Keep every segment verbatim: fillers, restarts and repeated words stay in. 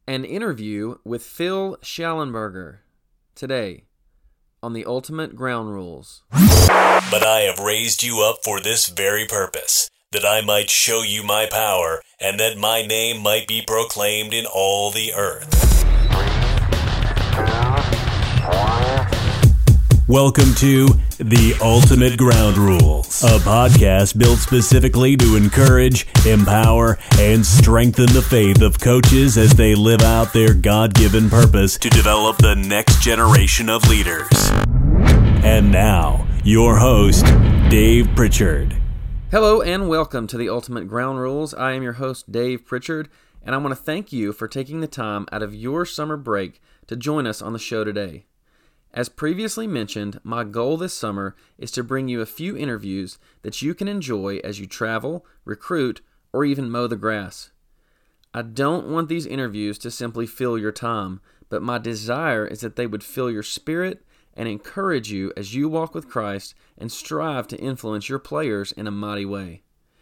An interview with Phil Schallenberger today on the Ultimate Ground Rules. But I have raised you up for this very purpose, that I might show you my power, and that my name might be proclaimed in all the earth. Welcome to The Ultimate Ground Rules, a podcast built specifically to encourage, empower, and strengthen the faith of coaches as they live out their God-given purpose to develop the next generation of leaders. And now, your host, Dave Pritchard. Hello and welcome to The Ultimate Ground Rules. I am your host, Dave Pritchard, and I want to thank you for taking the time out of your summer break to join us on the show today. As previously mentioned, my goal this summer is to bring you a few interviews that you can enjoy as you travel, recruit, or even mow the grass. I don't want these interviews to simply fill your time, but my desire is that they would fill your spirit and encourage you as you walk with Christ and strive to influence your players in a mighty way.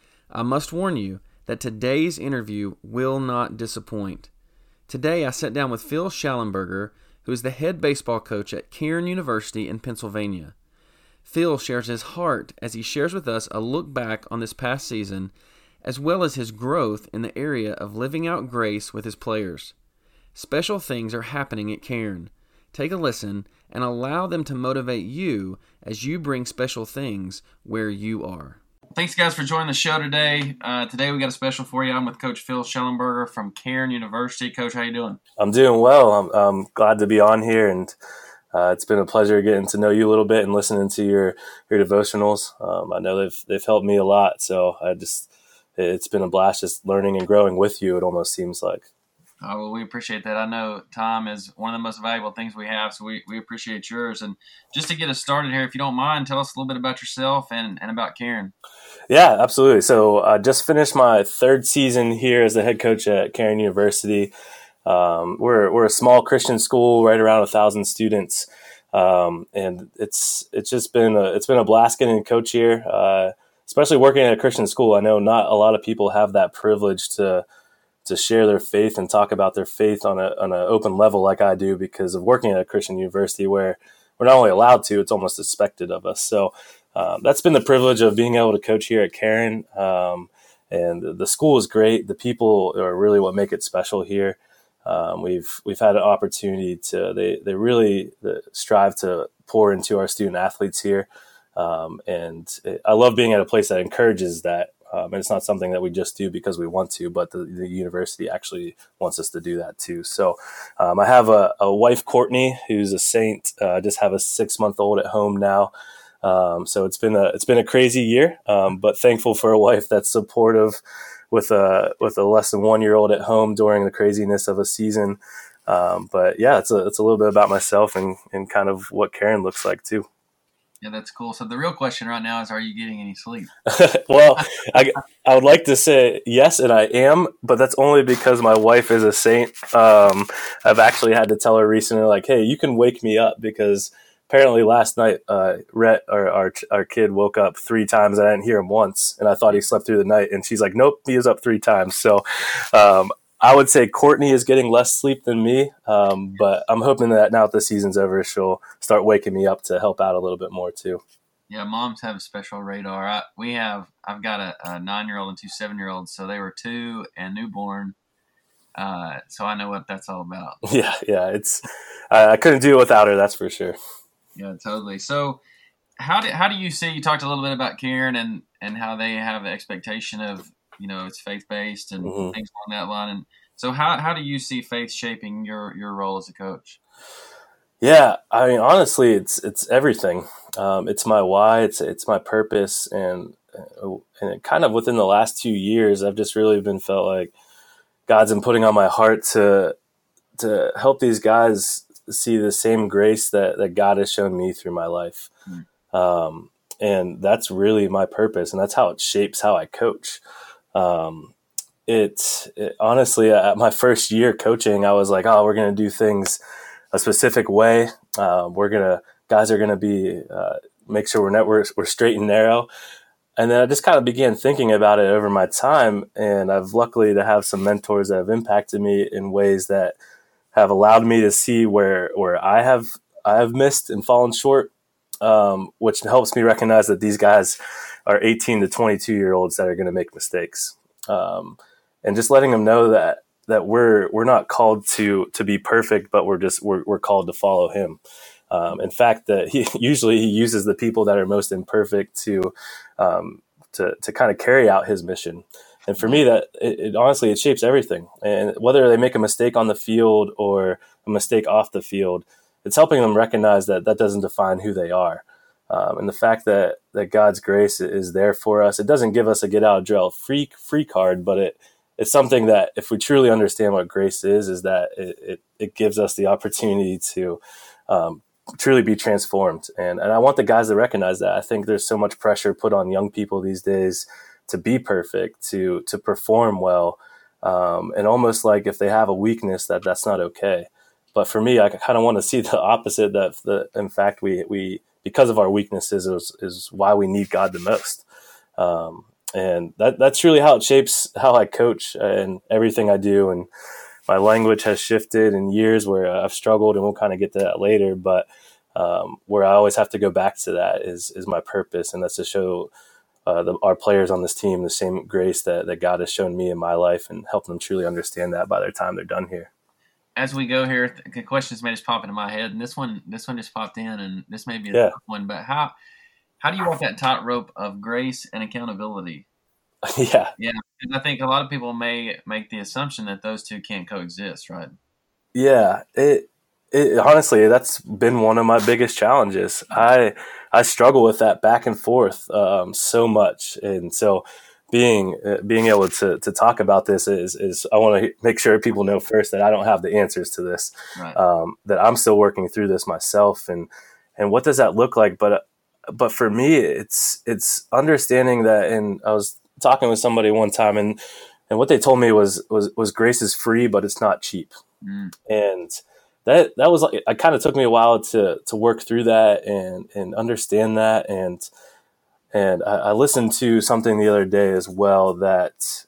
I must warn you that today's interview will not disappoint. Today I sat down with Phil Schallenberger, who is the head baseball coach at Cairn University in Pennsylvania. Phil shares his heart as he shares with us a look back on this past season, as well as his growth in the area of living out grace with his players. Special things are happening at Cairn. Take a listen and allow them to motivate you as you bring special things where you are. Thanks, guys, for joining the show today. Uh, today we got a special for you. I'm with Coach Phil Schallenberger from Cairn University. Coach, how you doing? I'm doing well. I'm, I'm glad to be on here, and uh, it's been a pleasure getting to know you a little bit and listening to your your devotionals. Um, I know they've they've helped me a lot, so I just it's been a blast just learning and growing with you. It almost seems like. Oh, well, we appreciate that. I know time is one of the most valuable things we have, so we, we appreciate yours. And just to get us started here, if you don't mind, tell us a little bit about yourself and, and about Cairn. Yeah, absolutely. So I just finished my third season here as the head coach at Cairn University. Um, we're we're a small Christian school, right around a thousand students, um, and it's it's just been a, it's been a blast getting to coach here, uh, especially working at a Christian school. I know not a lot of people have that privilege to. to share their faith and talk about their faith on a on an open level like I do because of working at a Christian university where we're not only allowed to, it's almost expected of us. So um, that's been the privilege of being able to coach here at Cairn. Um, and the school is great. The people are really what make it special here. Um, we've we've had an opportunity to they they really strive to pour into our student athletes here. Um, and it, I love being at a place that encourages that. Um, and it's not something that we just do because we want to, but the, the university actually wants us to do that too. So um, I have a, a wife, Courtney, who's a saint. Uh, I just have a six-month-old at home now. Um, so it's been a it's been a crazy year, um, but thankful for a wife that's supportive with a with a less than one-year-old at home during the craziness of a season. Um, but yeah, it's a it's a little bit about myself and and kind of what Cairn looks like too. Yeah, that's cool. So the real question right now is, are you getting any sleep? Well, I, I would like to say yes, and I am, but that's only because my wife is a saint. Um, I've actually had to tell her recently, like, hey, you can wake me up because apparently last night uh, Rhett, our, our our kid, woke up three times. And I didn't hear him once, and I thought he slept through the night. And she's like, nope, he was up three times. So um, I would say Courtney is getting less sleep than me, um, but I'm hoping that now that the season's over, she'll start waking me up to help out a little bit more too. Yeah, moms have a special radar. I, we have, I've got a, a nine-year-old and two seven-year-olds, so they were two and newborn, uh, so I know what that's all about. Yeah, yeah, it's I, I couldn't do it without her, that's for sure. Yeah, totally. So how do, how do you see, you talked a little bit about Cairn and, and how they have an expectation of, you know, it's faith-based and mm-hmm. things along that line. And so how how do you see faith shaping your, your role as a coach? Yeah, I mean, honestly, it's it's everything. Um, it's my why, it's it's my purpose, and and it kind of within the last two years, I've just really been felt like God's been putting on my heart to to help these guys see the same grace that, that God has shown me through my life. Mm. Um, and that's really my purpose, and that's how it shapes how I coach. Um, it, it honestly, at my first year coaching, I was like, oh, we're going to do things a specific way. Uh, we're going to, guys are going to be, uh, make sure we're, net, we're, we're straight and narrow. and then I just kind of began thinking about it over my time. And I've luckily to have some mentors that have impacted me in ways that have allowed me to see where, where I have, I have missed and fallen short, um, which helps me recognize that these guys are eighteen to twenty-two year olds that are going to make mistakes. Um, and just letting them know that, that we're, we're not called to, to be perfect, but we're just, we're, we're called to follow him. Um, in fact, that he usually he uses the people that are most imperfect to, um, to, to kind of carry out his mission. And for me, that it, it honestly, it shapes everything. And whether they make a mistake on the field or a mistake off the field, it's helping them recognize that that doesn't define who they are. Um, and the fact that, that God's grace is there for us, it doesn't give us a get out of jail free free card, but it it's something that if we truly understand what grace is, is that it it, it gives us the opportunity to um, truly be transformed. And and I want the guys to recognize that. I think there's so much pressure put on young people these days to be perfect, to to perform well, um, and almost like if they have a weakness, that that's not okay. But for me, I kind of want to see the opposite. That the in fact we we because of our weaknesses is, is why we need God the most. Um, and that that's really how it shapes how I coach and everything I do. And my language has shifted in years where I've struggled, and we'll kind of get to that later. But um, where I always have to go back to that is is my purpose, and that's to show uh, the, our players on this team the same grace that, that God has shown me in my life, and help them truly understand that by the time they're done here. As we go here, the questions may just pop into my head, and this one, this one just popped in, and this may be a yeah. tough one. But how, how do you walk that tightrope of grace and accountability? yeah, yeah, because I think a lot of people may make the assumption that those two can't coexist, right? Yeah, it, it honestly, that's been one of my biggest challenges. I I struggle with that back and forth um, so much, and so. Being uh, being able to to talk about this is is I want to make sure people know first that I don't have the answers to this, right. um, that I'm still working through this myself, and and what does that look like? But but for me, it's it's understanding that. And I was talking with somebody one time, and and what they told me was was was grace is free, but it's not cheap, mm. and that that was like it kind of took me a while to to work through that and and understand that. And And I, I listened to something the other day as well that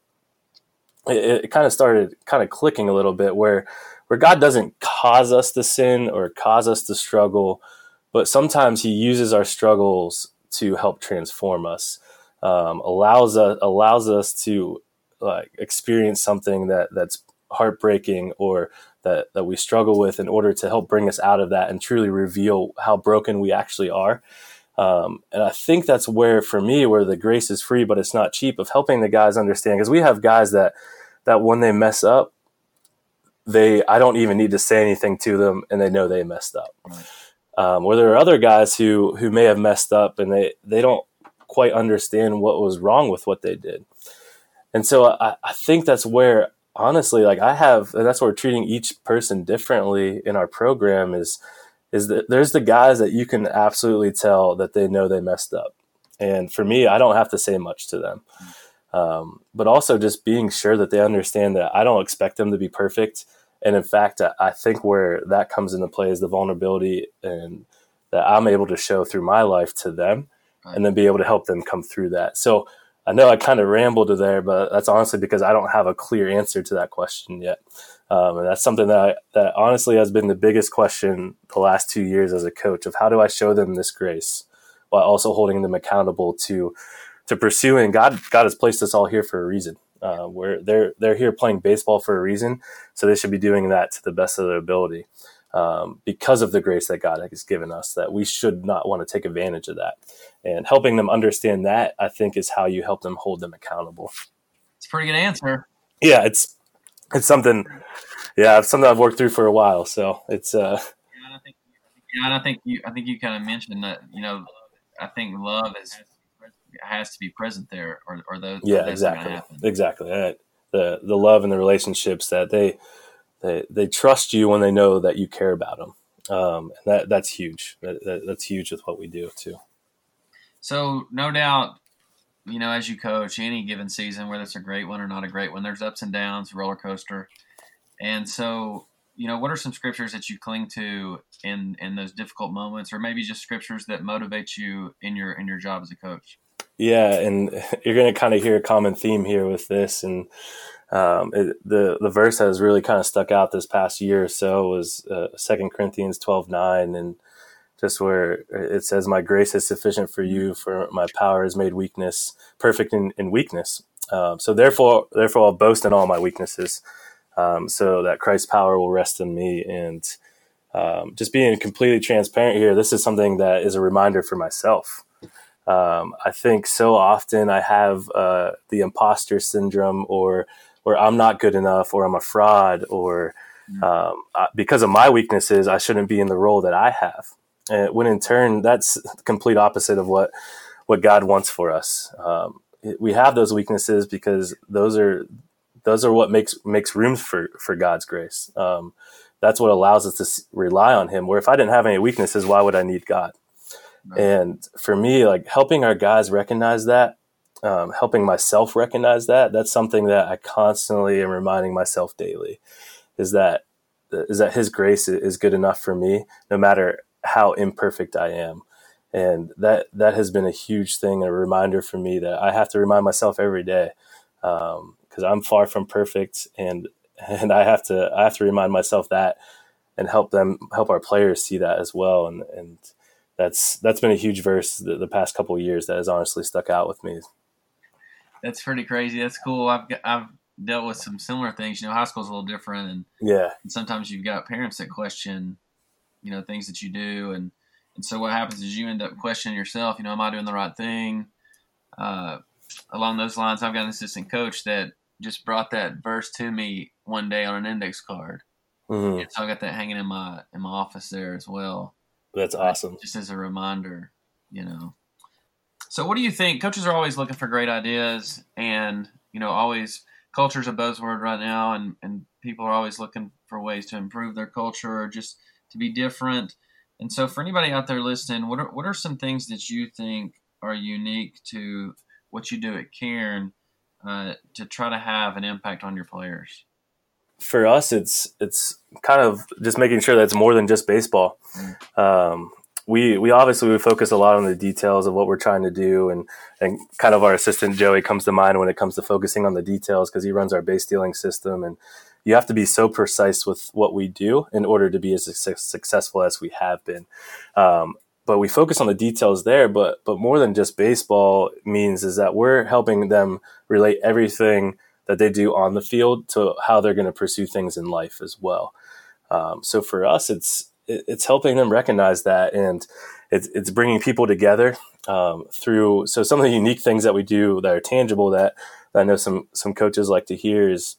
it, it kind of started kind of clicking a little bit, where where God doesn't cause us to sin or cause us to struggle, but sometimes he uses our struggles to help transform us, um, allows us allows us to like experience something that that's heartbreaking or that, that we struggle with, in order to help bring us out of that and truly reveal how broken we actually are. Um, and I think that's where, for me, where the grace is free, but it's not cheap, of helping the guys understand. Because we have guys that, that when they mess up, they I don't even need to say anything to them, and they know they messed up. Right. Um, where there are other guys who who may have messed up, and they, they don't quite understand what was wrong with what they did. And so I, I think that's where, honestly, like I have, and that's where we're treating each person differently in our program is, is that there's the guys that you can absolutely tell that they know they messed up. And for me, I don't have to say much to them. Um, but also just being sure that they understand that I don't expect them to be perfect. And in fact, I think where that comes into play is the vulnerability and that I'm able to show through my life to them, right, and then be able to help them come through that. So I know I kind of rambled there, but that's honestly because I don't have a clear answer to that question yet. Um, and that's something that I, that honestly has been the biggest question the last two years as a coach, of how do I show them this grace while also holding them accountable to to pursuing God. God has placed us all here for a reason. Uh, where they're they're here playing baseball for a reason, so they should be doing that to the best of their ability, um, because of the grace that God has given us. That we should not want to take advantage of that, and helping them understand that, I think, is how you help them hold them accountable. It's a pretty good answer. Yeah, it's it's something. Yeah, it's something I've worked through for a while. So it's. Uh, yeah, and I think. Yeah, and I think you. I think you kind of mentioned that. You know, I think love is. has to be present there, or, or those. Yeah, exactly, exactly. The the love and the relationships that they they they trust you when they know that you care about them. Um, and that that's huge. That, that, that's huge with what we do too. So no doubt, you know, as you coach any given season, whether it's a great one or not a great one, there's ups and downs, roller coaster. And so, you know, what are some scriptures that you cling to in in those difficult moments, or maybe just scriptures that motivate you in your in your job as a coach? Yeah, and you're going to kind of hear a common theme here with this, and um, it, the the verse that has really kind of stuck out this past year or so was uh, Second Corinthians twelve nine, and just where it says, "My grace is sufficient for you, for my power is made weakness perfect in, in weakness." Um, so therefore, therefore, I'll boast in all my weaknesses, um, so that Christ's power will rest in me. And um, just being completely transparent here, this is something that is a reminder for myself. Um, I think so often I have uh, the imposter syndrome, or or I'm not good enough, or I'm a fraud, or um, I, because of my weaknesses, I shouldn't be in the role that I have. And when in turn, that's the complete opposite of what what God wants for us. Um, we have those weaknesses because those are those are what makes makes room for for God's grace. Um, that's what allows us to rely on Him. Where if I didn't have any weaknesses, why would I need God? And for me, like helping our guys recognize that, um, helping myself recognize that, that's something that I constantly am reminding myself daily, is that is that His grace is good enough for me, no matter how imperfect I am. And that that has been a huge thing, a reminder for me that I have to remind myself every day, because um, I'm far from perfect, and and I have to I have to remind myself that, and help them help our players see that as well. And and That's that's been a huge verse the, the past couple of years that has honestly stuck out with me. That's pretty crazy. That's cool. I've I've dealt with some similar things. You know, high school's a little different, and yeah, and sometimes you've got parents that question, you know, things that you do, and and so what happens is you end up questioning yourself. You know, am I doing the right thing? Uh, along those lines, I've got an assistant coach that just brought that verse to me one day on an index card, mm-hmm. and so I got that hanging in my in my office there as well. That's awesome. Just as a reminder, you know. So what do you think? Coaches are always looking for great ideas, and, you know, always culture's a buzzword right now, and, and people are always looking for ways to improve their culture or just to be different. And so for anybody out there listening, what are, what are some things that you think are unique to what you do at Cairn uh, to try to have an impact on your players? For us, it's it's kind of just making sure that it's more than just baseball. Mm. Um, we we obviously we focus a lot on the details of what we're trying to do, and and kind of our assistant Joey comes to mind when it comes to focusing on the details, because he runs our base stealing system, and you have to be so precise with what we do in order to be as successful as we have been. Um, but we focus on the details there, but but more than just baseball means is that we're helping them relate everything that they do on the field to how they're going to pursue things in life as well. Um, so for us, it's it's helping them recognize that, and it's it's bringing people together um, through. So some of the unique things that we do that are tangible that, that I know some some coaches like to hear is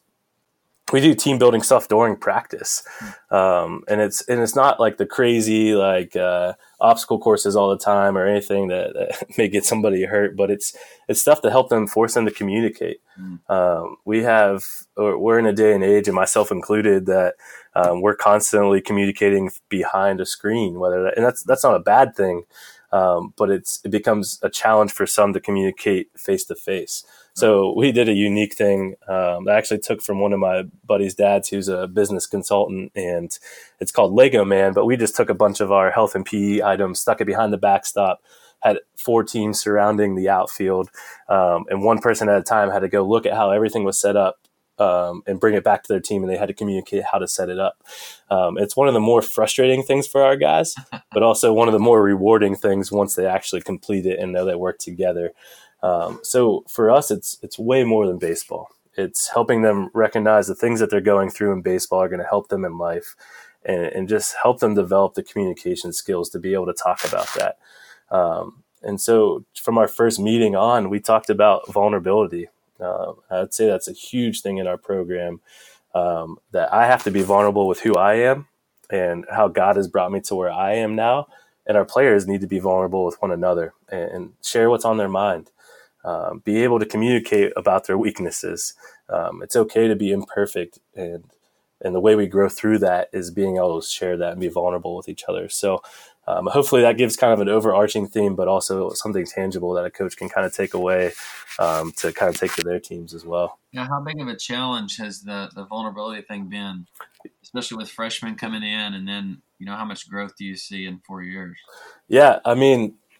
we do team building stuff during practice, um, and it's and it's not like the crazy like uh, obstacle courses all the time or anything that, that may get somebody hurt, but it's it's stuff to help them, force them to communicate. Mm. Um, we have we're in a day and age, and myself included, that um, we're constantly communicating behind a screen, whether that, and that's that's not a bad thing, um, but it's it becomes a challenge for some to communicate face to face. So we did a unique thing um, that I actually took from one of my buddy's dads, who's a business consultant, and it's called Lego Man. But we just took a bunch of our health and P E items, stuck it behind the backstop, had four teams surrounding the outfield, um, and one person at a time had to go look at how everything was set up um, and bring it back to their team, and they had to communicate how to set it up. Um, it's one of the more frustrating things for our guys, but also one of the more rewarding things once they actually complete it and know they work together. Um, so for us, it's it's way more than baseball. It's helping them recognize the things that they're going through in baseball are going to help them in life, and, and just help them develop the communication skills to be able to talk about that. Um, and so from our first meeting on, we talked about vulnerability. Uh, I'd say that's a huge thing in our program, um, that I have to be vulnerable with who I am and how God has brought me to where I am now. And our players need to be vulnerable with one another and, and share what's on their mind. Um, be able to communicate about their weaknesses. Um, it's okay to be imperfect, and and the way we grow through that is being able to share that and be vulnerable with each other. So um, hopefully that gives kind of an overarching theme, but also something tangible that a coach can kind of take away um, to kind of take to their teams as well. Now, how big of a challenge has the, the vulnerability thing been, especially with freshmen coming in, and then, you know, how much growth do you see in four years? Yeah, I mean,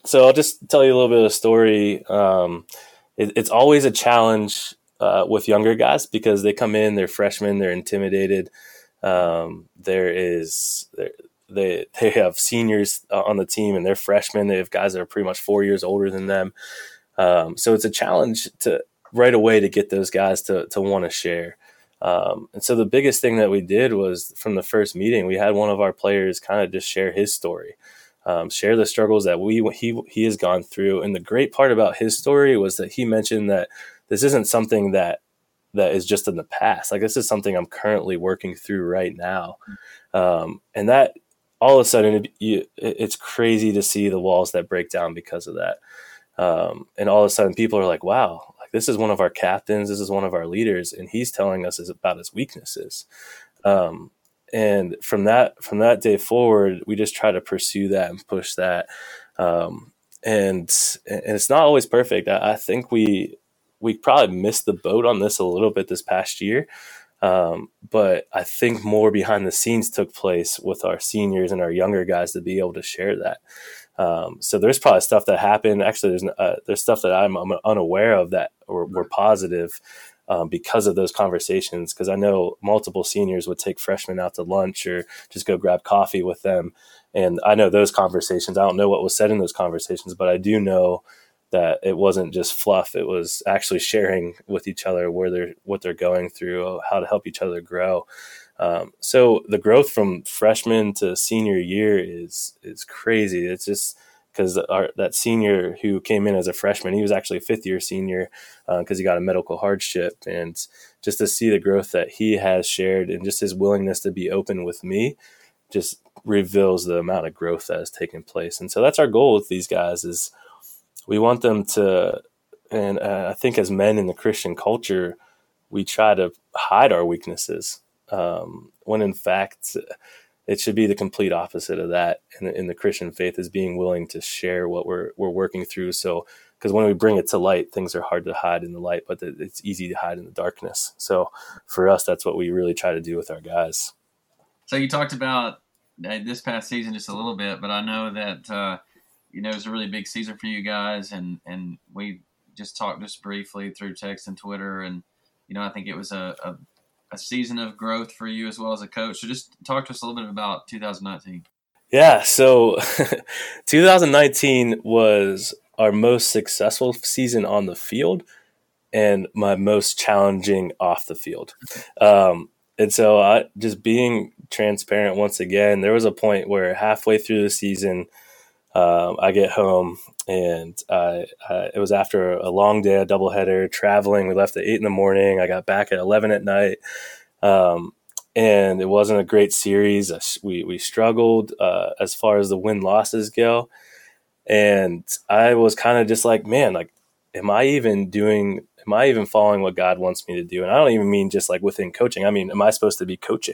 so I'll just tell you a little bit of a story. Um, it, it's always a challenge uh, with younger guys because they come in, they're freshmen, they're intimidated. Um, there is they they have seniors on the team and they're freshmen. They have guys that are pretty much four years older than them. Um, so it's a challenge to right away to get those guys to to want to share. Um, and so the biggest thing that we did was from the first meeting, we had one of our players kind of just share his story. Um, share the struggles that we he he has gone through. And the great part about his story was that he mentioned that this isn't something that that is just in the past. Like, this is something I'm currently working through right now. Um, and that all of a sudden it, you, it's crazy to see the walls that break down because of that. Um, and all of a sudden people are like, wow, like this is one of our captains. This is one of our leaders. And he's telling us about his weaknesses. Um, And from that from that day forward, we just try to pursue that and push that. Um, and and it's not always perfect. I, I think we we probably missed the boat on this a little bit this past year. Um, but I think more behind the scenes took place with our seniors and our younger guys to be able to share that. Um, so there's probably stuff that happened. Actually, there's uh, there's stuff that I'm, I'm unaware of that were, were positive. Um, because of those conversations, because I know multiple seniors would take freshmen out to lunch or just go grab coffee with them. And I know those conversations. I don't know what was said in those conversations, but I do know that it wasn't just fluff. It was actually sharing with each other where they're, what they're going through, how to help each other grow. Um, so the growth from freshman to senior year is is crazy. It's just because that senior who came in as a freshman, he was actually a fifth year senior because uh, he got a medical hardship. And just to see the growth that he has shared and just his willingness to be open with me just reveals the amount of growth that has taken place. And so that's our goal with these guys is we want them to, and uh, I think as men in the Christian culture, we try to hide our weaknesses um, when in fact it should be the complete opposite of that in the, in the Christian faith is being willing to share what we're we're working through. So, because when we bring it to light, things are hard to hide in the light, but it's easy to hide in the darkness. So for us, that's what we really try to do with our guys. So you talked about this past season just a little bit, but I know that, uh, you know, it was a really big season for you guys. And, and we just talked just briefly through text and Twitter. And, you know, I think it was a, a a season of growth for you as well as a coach. So just talk to us a little bit about two thousand nineteen. Yeah. So two thousand nineteen was our most successful season on the field and my most challenging off the field. Um, and so I just being transparent once again, there was a point where halfway through the season, um, I get home and I, I, it was after a long day, a doubleheader, traveling. We left at eight in the morning. I got back at eleven at night. Um, and it wasn't a great series. We, we struggled uh, as far as the win losses go. And I was kind of just like, man, like, am I even doing, am I even following what God wants me to do? And I don't even mean just like within coaching. I mean, am I supposed to be coaching?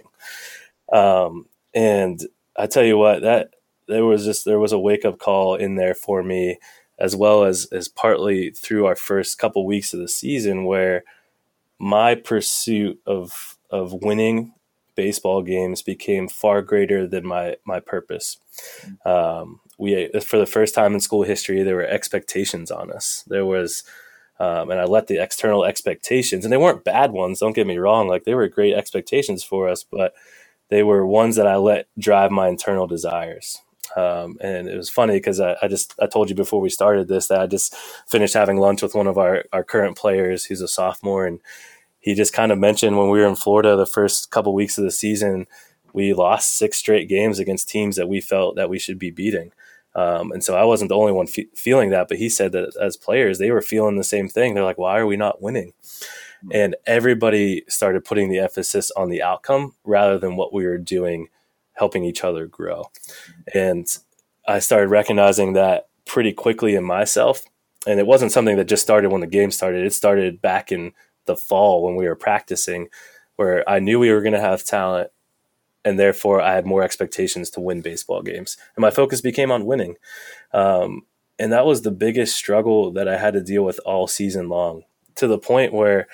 Um, and I tell you what, that, there was just, there was a wake up call in there for me, as well as, as partly through our first couple weeks of the season where my pursuit of, of winning baseball games became far greater than my, my purpose. Um, we, for the first time in school history, there were expectations on us. There was, um, and I let the external expectations, and they weren't bad ones. Don't get me wrong. Like, they were great expectations for us, but they were ones that I let drive my internal desires. Um, and it was funny because I, I just, I told you before we started this that I just finished having lunch with one of our, our current players who's a sophomore. And he just kind of mentioned when we were in Florida, the first couple of weeks of the season, we lost six straight games against teams that we felt that we should be beating. Um, and so I wasn't the only one fe- feeling that, but he said that as players, they were feeling the same thing. They're like, why are we not winning? And everybody started putting the emphasis on the outcome rather than what we were doing, helping each other grow. And I started recognizing that pretty quickly in myself. And it wasn't something that just started when the game started. It started back in the fall when we were practicing, where I knew we were going to have talent, and therefore I had more expectations to win baseball games. And my focus became on winning. Um, and that was the biggest struggle that I had to deal with all season long, to the point where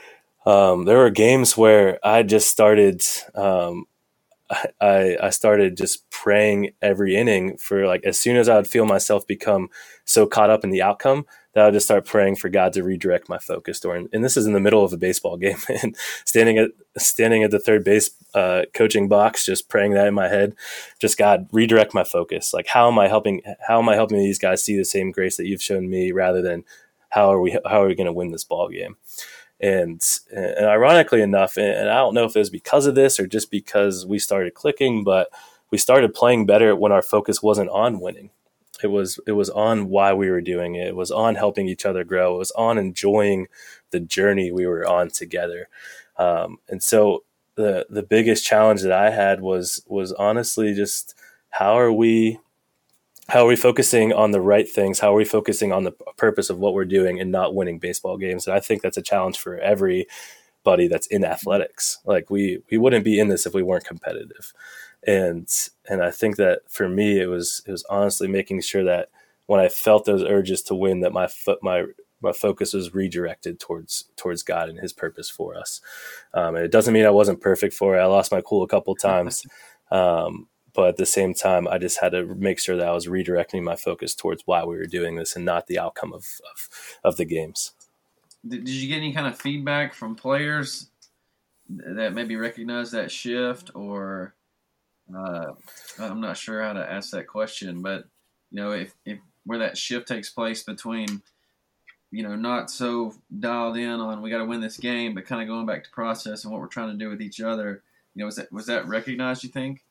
um, there were games where I just started um, – I, I started just praying every inning for, like, as soon as I would feel myself become so caught up in the outcome, that I would just start praying for God to redirect my focus during, and this is in the middle of a baseball game, and standing at standing at the third base uh, coaching box, just praying that in my head, just, God, redirect my focus. Like, how am I helping? How am I helping these guys see the same grace that you've shown me, rather than how are we how are we going to win this ball game? And and ironically enough, and I don't know if it was because of this or just because we started clicking, but we started playing better when our focus wasn't on winning. It was it was on why we were doing it. It was on helping each other grow. It was on enjoying the journey we were on together. Um, and so the the biggest challenge that I had was was honestly just how are we how are we focusing on the right things? How are we focusing on the purpose of what we're doing and not winning baseball games? And I think that's a challenge for everybody that's in athletics. Like, we we wouldn't be in this if we weren't competitive. And and I think that for me, it was it was honestly making sure that when I felt those urges to win, that my foot my my focus was redirected towards towards God and His purpose for us. Um, and it doesn't mean I wasn't perfect for it. I lost my cool a couple times, um, but at the same time, I just had to make sure that I was redirecting my focus towards why we were doing this and not the outcome of of, of the games. Did you get any kind of feedback from players that maybe recognize that shift, or? Uh, I'm not sure how to ask that question, but, you know, if, if where that shift takes place between, you know, not so dialed in on we got to win this game, but kind of going back to process and what we're trying to do with each other, you know, was that was that recognized, you think?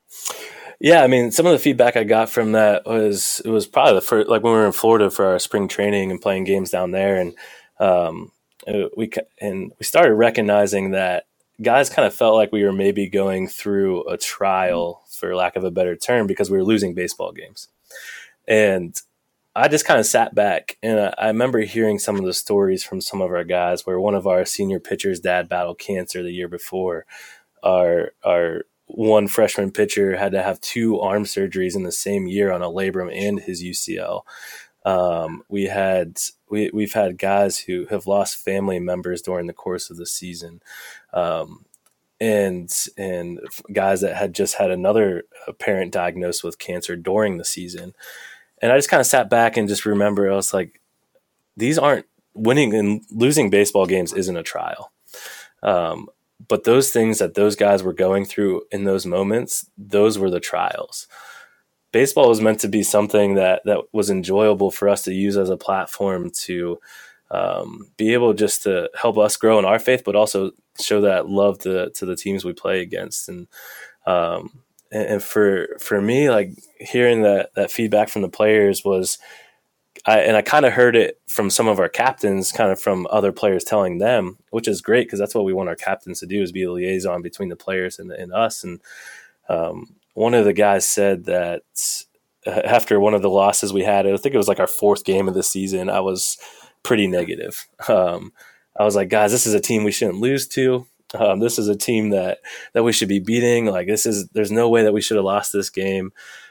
Yeah, I mean, some of the feedback I got from that was it was probably the first, like when we were in Florida for our spring training and playing games down there, and um, we and we started recognizing that guys kind of felt like we were maybe going through a trial, for lack of a better term, because we were losing baseball games. And I just kind of sat back, and I, I remember hearing some of the stories from some of our guys where one of our senior pitchers' dad battled cancer the year before. Our our one freshman pitcher had to have two arm surgeries in the same year on a labrum and his U C L. Um, we had we we've had guys who have lost family members during the course of the season, um, and and guys that had just had another parent diagnosed with cancer during the season. And I just kind of sat back and just remember, I was like, these aren't winning and losing baseball games isn't a trial. Um, but those things that those guys were going through in those moments, those were the trials. Baseball was meant to be something that, that was enjoyable for us to use as a platform to um, be able just to help us grow in our faith, but also show that love to, to the teams we play against. And, um, and, and for, for me, like hearing that, that feedback from the players was, I, and I kind of heard it from some of our captains, kind of from other players telling them, which is great because that's what we want our captains to do, is be a liaison between the players and, and us. And um, one of the guys said that after one of the losses we had, I think it was like our fourth game of the season, I was pretty negative. Um, I was like, guys, this is a team we shouldn't lose to. Um, this is a team that that we should be beating. Like this is, there's no way that we should have lost this game.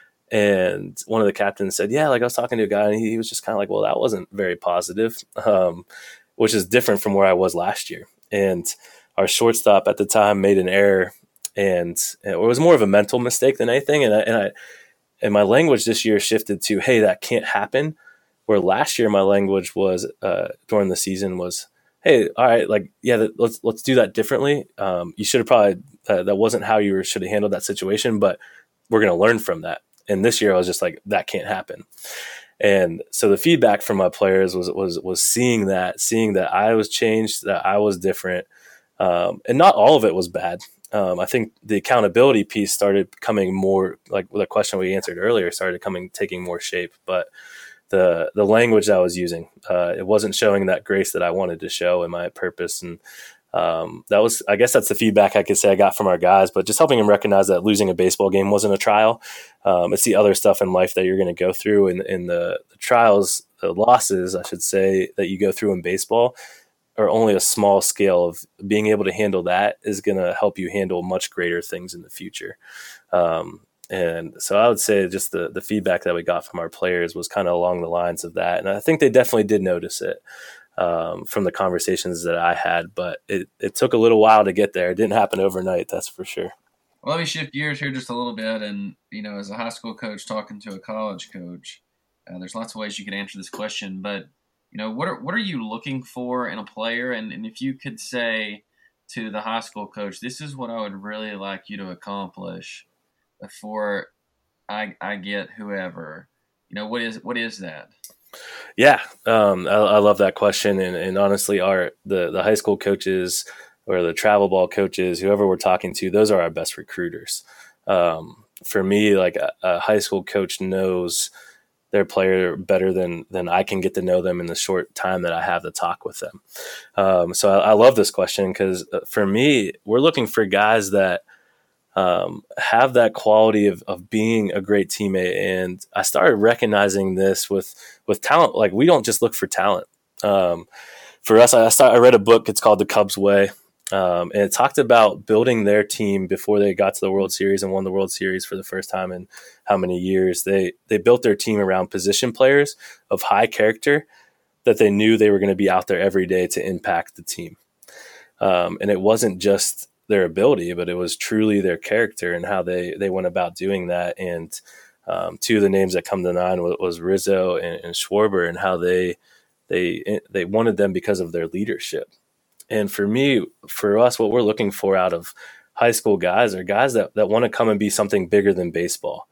And one of the captains said, yeah, like I was talking to a guy and he, he was just kind of like, well, that wasn't very positive, um, which is different from where I was last year. And our shortstop at the time made an error, and, and it was more of a mental mistake than anything. And I, and I, and my language this year shifted to, hey, that can't happen. Where last year my language was uh, during the season was, hey, all right, like, yeah, that, let's, let's do that differently. Um, you should have probably, uh, that wasn't how you should have handled that situation, but we're going to learn from that. And this year I was just like, that can't happen. And so the feedback from my players was, was, was seeing that, seeing that I was changed, that I was different. Um, and not all of it was bad. Um, I think the accountability piece started coming more, like the question we answered earlier, started coming, taking more shape. But the the language that I was using, uh, it wasn't showing that grace that I wanted to show in my purpose. And um, that was, I guess that's the feedback I could say I got from our guys, but just helping them recognize that losing a baseball game wasn't a trial. Um, it's the other stuff in life that you're going to go through, and, and the, the trials, the losses, I should say, that you go through in baseball are only a small scale of being able to handle that is going to help you handle much greater things in the future. Um, and so I would say just the, the feedback that we got from our players was kind of along the lines of that. And I think they definitely did notice it um, from the conversations that I had, but it, it took a little while to get there. It didn't happen overnight. That's for sure. Well, let me shift gears here just a little bit. And, you know, as a high school coach talking to a college coach, uh, there's lots of ways you could answer this question. But, you know, what are, what are you looking for in a player? And, and if you could say to the high school coach, this is what I would really like you to accomplish before I, I get whoever, you know, what is what is that? Yeah, um, I, I love that question. And, and honestly, our the, the high school coaches or the travel ball coaches, whoever we're talking to, those are our best recruiters. Um, for me, like a, a high school coach knows their player better than than I can get to know them in the short time that I have to talk with them. Um, so I, I love this question because for me, we're looking for guys that um, have that quality of, of being a great teammate. And I started recognizing this with, with talent. Like, we don't just look for talent. Um, for us, I, start, I read a book, it's called The Cubs Way. Um, and it talked about building their team before they got to the World Series and won the World Series for the first time in how many years. They, they built their team around position players of high character that they knew they were going to be out there every day to impact the team. Um, and it wasn't just their ability, but it was truly their character and how they, they went about doing that. And um, two of the names that come to mind was, was Rizzo and, and Schwarber, and how they they they wanted them because of their leadership. And for me, for us, what we're looking for out of high school guys are guys that, that want to come and be something bigger than baseball.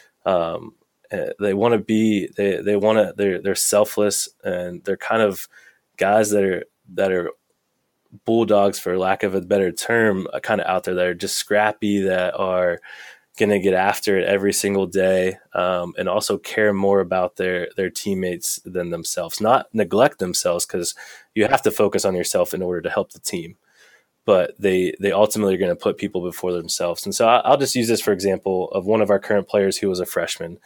Um, they want to be they they want to they're they're selfless, and they're kind of guys that are that are bulldogs, for lack of a better term, kind of out there, that are just scrappy, that are going to get after it every single day, um, and also care more about their their teammates than themselves. Not neglect themselves, because you have to focus on yourself in order to help the team, but they they ultimately are going to put people before themselves. And so I'll just use this for example of one of our current players who was a freshman,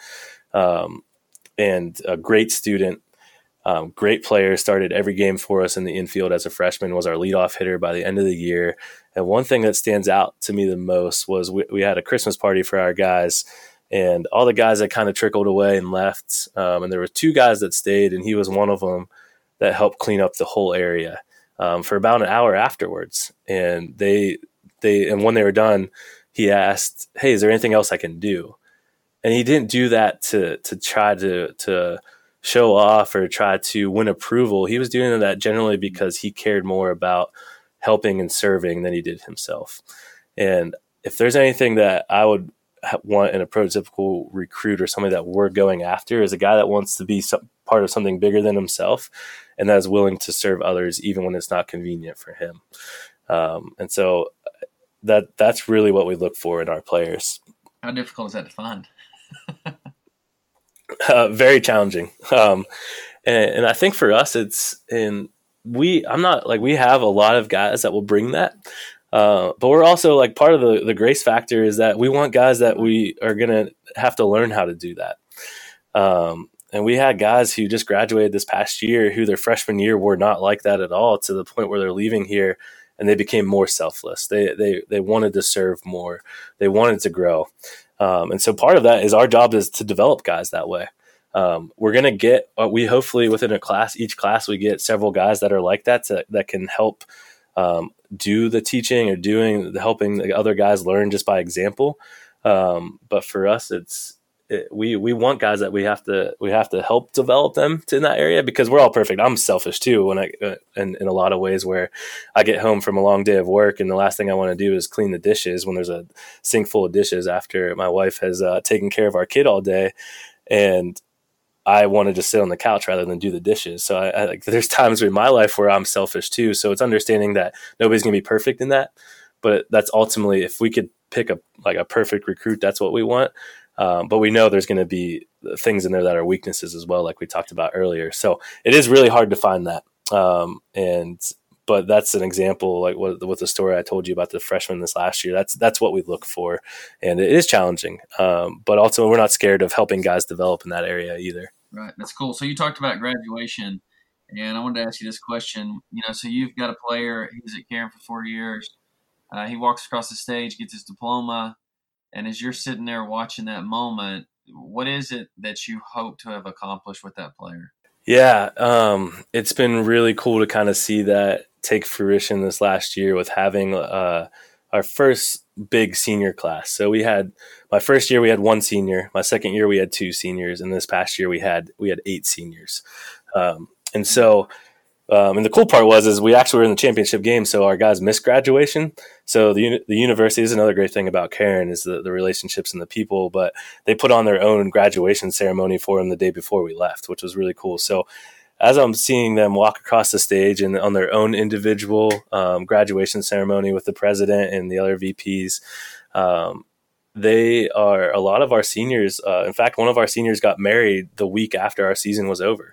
um, and a great student. Um, great player, started every game for us in the infield as a freshman, was our leadoff hitter by the end of the year. And one thing that stands out to me the most was we, we had a Christmas party for our guys, and all the guys that kind of trickled away and left. Um, and there were two guys that stayed, and he was one of them that helped clean up the whole area um, for about an hour afterwards. And they, they, and when they were done, he asked, "Hey, is there anything else I can do?" And he didn't do that to, to try to, to, show off or try to win approval. He was doing that generally because he cared more about helping and serving than he did himself. And if there's anything that I would want in a prototypical recruit, or somebody that we're going after, is a guy that wants to be some, part of something bigger than himself, and that is willing to serve others even when it's not convenient for him. Um, and so that that's really what we look for in our players. How difficult is that to find? Uh, very challenging. Um, and, and I think for us, it's in we, I'm not like, we have a lot of guys that will bring that. Uh, but we're also like, part of the, the grace factor is that we want guys that we are going to have to learn how to do that. Um, and we had guys who just graduated this past year who their freshman year were not like that at all, to the point where they're leaving here and they became more selfless. They, they, they wanted to serve more. They wanted to grow. Um, and so part of that is our job is to develop guys that way. Um, we're going to get, uh, we hopefully within a class, each class, we get several guys that are like that, to, that can help um, do the teaching or doing the helping the other guys learn just by example. Um, but for us, it's, it, we, we want guys that we have to, we have to help develop them to in that area, because we're all perfect. I'm selfish too. When I, uh, in, in a lot of ways, where I get home from a long day of work and the last thing I want to do is clean the dishes when there's a sink full of dishes after my wife has uh, taken care of our kid all day. And I want to just sit on the couch rather than do the dishes. So I, I like, there's times in my life where I'm selfish too. So it's understanding that nobody's going to be perfect in that, but that's ultimately, if we could pick a, like a perfect recruit, that's what we want. Um, but we know there's going to be things in there that are weaknesses as well, like we talked about earlier. So it is really hard to find that. Um, and, but that's an example, like what, with the story I told you about the freshman this last year, that's, that's what we look for. And it is challenging. Um, but also we're not scared of helping guys develop in that area either. Right. That's cool. So you talked about graduation, and I wanted to ask you this question. You know, so you've got a player, he was at Cairn for four years. Uh, he walks across the stage, gets his diploma. And as you're sitting there watching that moment, what is it that you hope to have accomplished with that player? Yeah, um, it's been really cool to kind of see that take fruition this last year, with having uh, our first big senior class. So we had my first year we had one senior, my second year we had two seniors, and this past year we had we had eight seniors. Um, and so, um, and the cool part was is we actually were in the championship game, so our guys missed graduation. So the uni- the university is another great thing about Cairn is the, the relationships and the people, but they put on their own graduation ceremony for them the day before we left, which was really cool. So as I'm seeing them walk across the stage and on their own individual um, graduation ceremony with the president and the other V Ps, um, they are a lot of our seniors. Uh, in fact, one of our seniors got married the week after our season was over.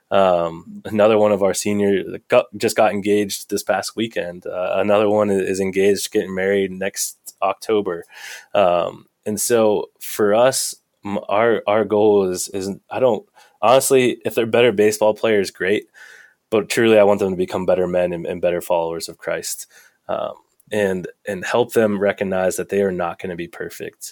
Um, another one of our seniors got, just got engaged this past weekend. Uh, another one is engaged, getting married next October. Um, and so for us, our our goal is is I don't. Honestly, if they're better baseball players, great. But truly, I want them to become better men and, and better followers of Christ, um, and and help them recognize that they are not going to be perfect.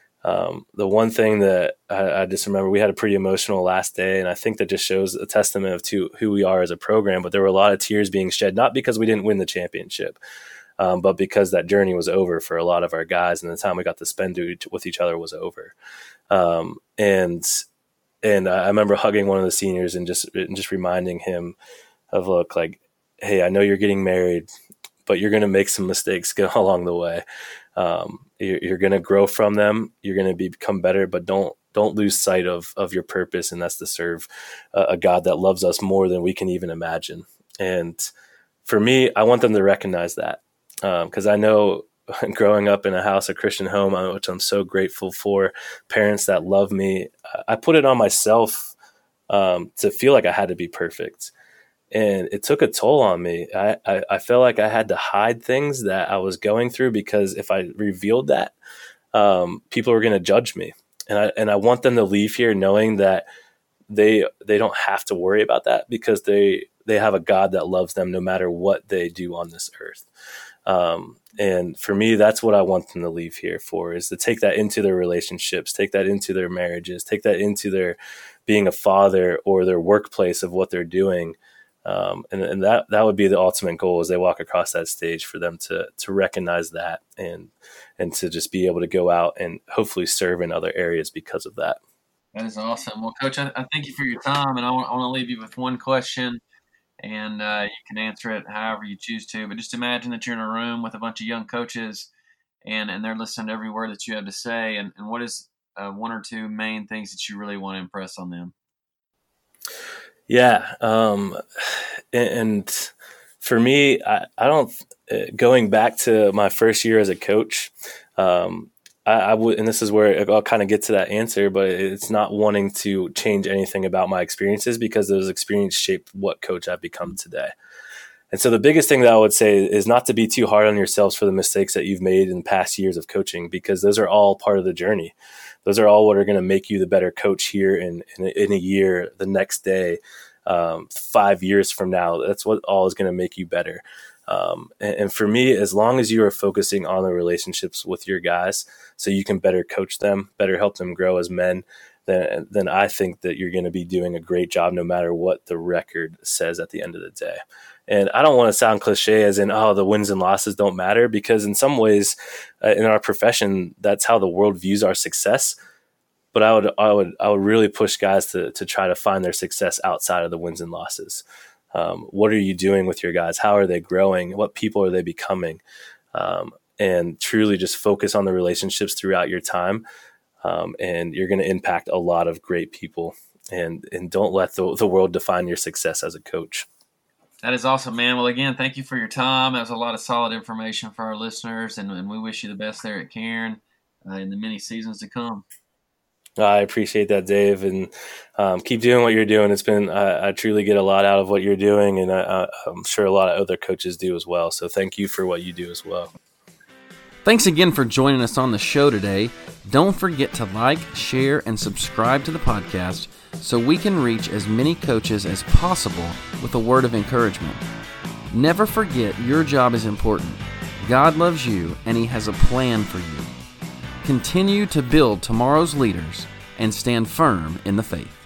Um, the one thing that I, I just remember, we had a pretty emotional last day, and I think that just shows a testament of to who we are as a program. But there were a lot of tears being shed, not because we didn't win the championship, um, but because that journey was over for a lot of our guys, and the time we got to spend with each other was over. Um, and And I remember hugging one of the seniors and just and just reminding him of, look, like, hey, I know you're getting married, but you're going to make some mistakes along the way. Um, you're, you're going to grow from them. You're going to be, become better, but don't don't lose sight of of your purpose, and that's to serve a, a God that loves us more than we can even imagine. And for me, I want them to recognize that because um, I know growing up in a house, a Christian home, which I'm so grateful for, parents that love me, I put it on myself um, to feel like I had to be perfect. And it took a toll on me. I, I, I felt like I had to hide things that I was going through because if I revealed that, um, people were going to judge me. And I, and I want them to leave here knowing that they they don't have to worry about that because they, they have a God that loves them no matter what they do on this earth. Um, and for me, that's what I want them to leave here for, is to take that into their relationships, take that into their marriages, take that into their being a father or their workplace of what they're doing. Um, and, and that, that would be the ultimate goal as they walk across that stage, for them to, to recognize that and, and to just be able to go out and hopefully serve in other areas because of that. That is awesome. Well, Coach, I, I thank you for your time, and I want, I want to leave you with one question. And uh, you can answer it however you choose to. But just imagine that you're in a room with a bunch of young coaches, and, and they're listening to every word that you have to say. And, and what is uh, one or two main things that you really want to impress on them? Yeah. Um, and, and for me, I, I don't – going back to my first year as a coach, um, I, I would – and this is where I'll kind of get to that answer, but it's not wanting to change anything about my experiences because those experiences shaped what coach I've become today. And so the biggest thing that I would say is not to be too hard on yourselves for the mistakes that you've made in past years of coaching, because those are all part of the journey. Those are all what are going to make you the better coach here in, in, in a year, the next day, um, five years from now. That's what all is going to make you better. Um, and, and for me, as long as you are focusing on the relationships with your guys so you can better coach them, better help them grow as men, then, then I think that you're going to be doing a great job no matter what the record says at the end of the day. And I don't want to sound cliche as in, oh, the wins and losses don't matter, because in some ways uh, in our profession, that's how the world views our success. But I would, I would, I would really push guys to, to try to find their success outside of the wins and losses. Um, what are you doing with your guys? How are they growing? What people are they becoming? Um, and truly just focus on the relationships throughout your time. Um, and you're going to impact a lot of great people, and, and don't let the, the world define your success as a coach. That is awesome, man. Well, again, thank you for your time. That was a lot of solid information for our listeners, and, and we wish you the best there at Cairn uh, in the many seasons to come. I appreciate that, Dave, and um, keep doing what you're doing. It's been I, I truly get a lot out of what you're doing, and I, I'm sure a lot of other coaches do as well. So thank you for what you do as well. Thanks again for joining us on the show today. Don't forget to like, share, and subscribe to the podcast so we can reach as many coaches as possible with a word of encouragement. Never forget your job is important. God loves you, and He has a plan for you. Continue to build tomorrow's leaders and stand firm in the faith.